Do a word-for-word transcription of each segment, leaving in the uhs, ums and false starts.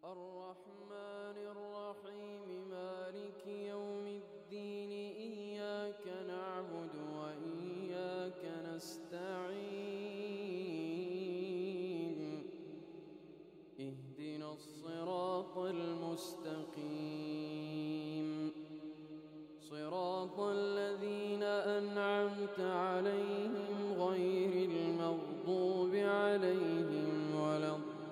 الرحمن الرحيم مالك يوم الدين إياك نعبد وإياك نستعين اهدنا الصراط المستقيم صراط الذين أنعمت عليهم غير المغضوب عليهم ولا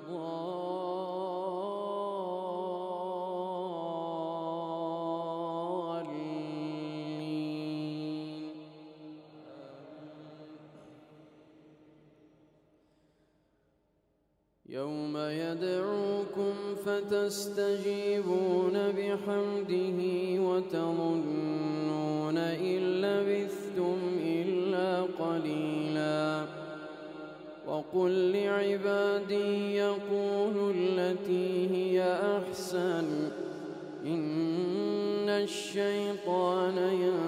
الضالين. يوم يدعوكم فتستجيبون بحمده وتظنون إن لبثتم إلا قليلا. وقل لعبادي يقولوا التي هي أحسن إن الشيطان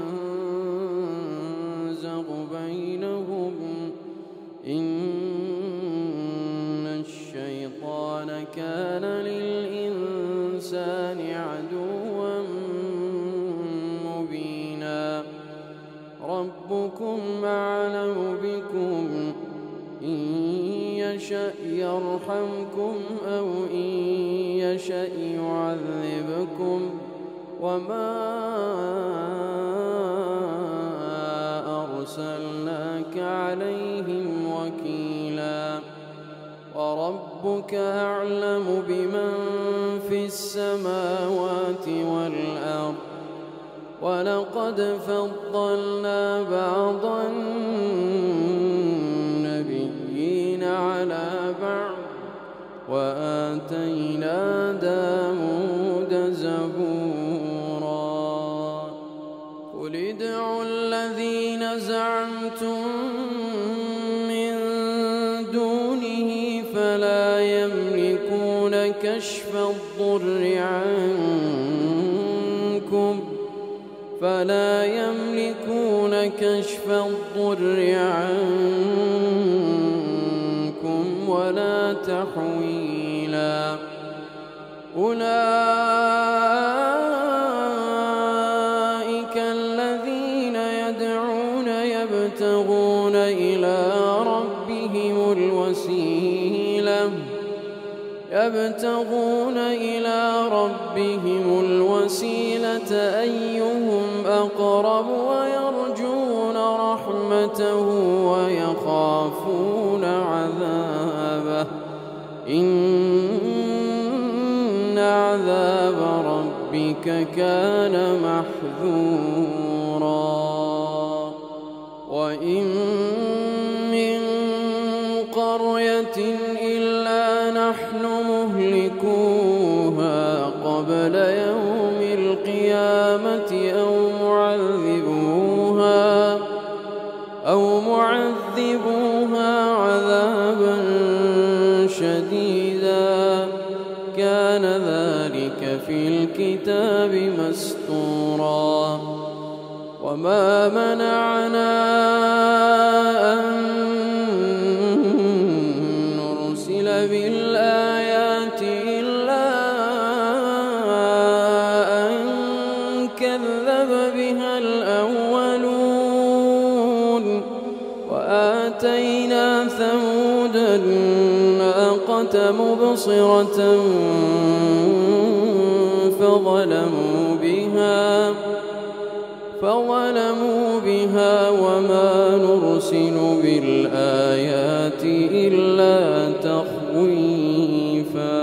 ينزغ بينهم إن الشيطان كان للإنسان عدوا مبينا. ربكم أعلم بكم إن يشأ يرحمكم أو إن يشأ يعذبكم وما أرسلناك عليهم وكيلا. وربك أعلم بمن في السماوات والأرض ولقد فضلنا بعض النبيين على بعض وآتينا داود زبورا. قل ادعوا الذين زعمتم من دونه فلا يملكون كشف الضر عنكم فلا يملكون كشف الضر عنكم ولا تحويلا. أولئك الذين يدعون يبتغون إلى ربهم الوسيلة يبتغون إلى ربهم الوسيلة أيهم أقرب ويرجون رحمته ويخافون عذابه إن عذاب ربك كان محذورا. وإن من قرية إلا نحن مهلكوها قبل يوم القيامة أو معذبوها أو معذبوها عذابا شديدا كان ذلك في الكتاب مسطورا. وما منعنا أن نرسل بالآيات إلا أن كذب بها الأولون. وآتينا ثمود الناقة مبصرة فظلموا بها فظلموا بها وما نرسل بالآيات إلا تخويفا.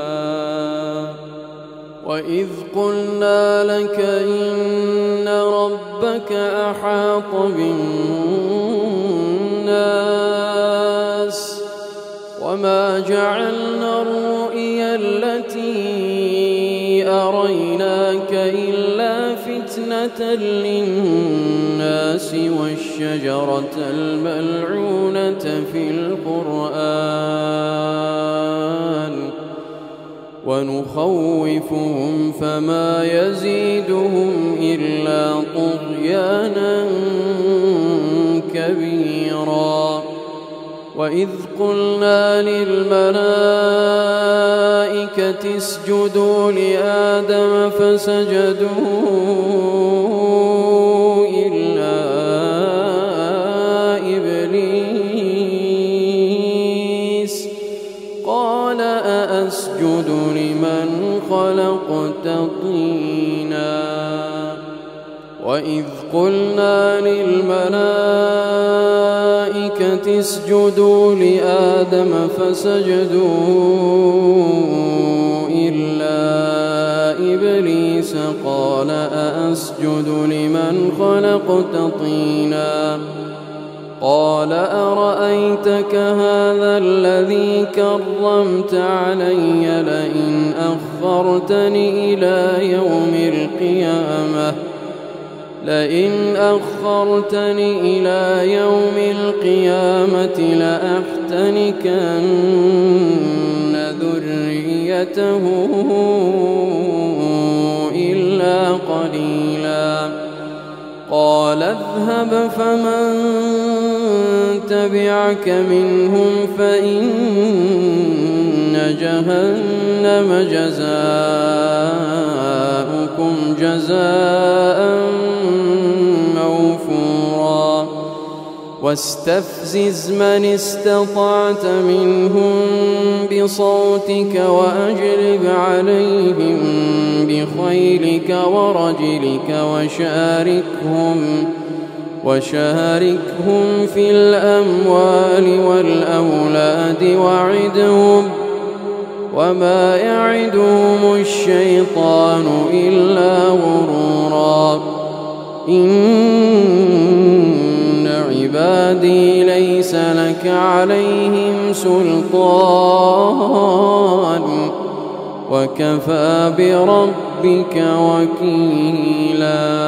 وإذ قلنا لك إن ربك أحاط بالناس وما جعلنا الرؤيا التي أريناك إلا فتنة للناس والشجرة الملعونة في القرآن ونخوفهم فما يزيدهم إلا طغيانا كبيرا. وإذ قلنا للملائكة اسجدوا لآدم فسجدوا إلا إبليس قال أأسجد لمن خلقت طينا وإذ قلنا للملائكة اسجدوا لآدم فسجدوا إلا إبليس قال أأسجد لمن خلقت طينا قال أرأيتك هذا الذي كرمت علي لئن أخرتني إلى يوم القيامة لئن أخرتني إلى يوم القيامة لأحتنكن ذريته إلا قليلا قال اذهب فمن تبعك منهم فإن جهنم جزاؤكم جزاء موفورا واستفزز من استطعت منهم بصوتك وأجلب عليهم بخيلك ورجلك وشاركهم وشاركهم في الأموال والأولاد وعدهم وما يعدهم الشيطان إلا غرورا إن عبادي ليس لك عليهم سلطان وكفى بربك وكيلا.